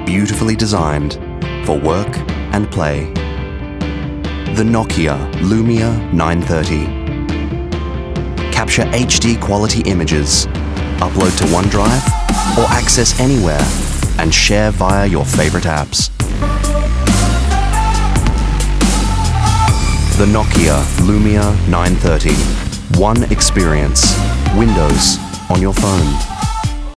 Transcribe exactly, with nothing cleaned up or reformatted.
beautifully designed for work and play. The Nokia Lumia nine thirty. Capture H D quality images, upload to OneDrive, or access anywhere and share via your favorite apps. The Nokia Lumia nine thirty. One experience. Windows on your phone.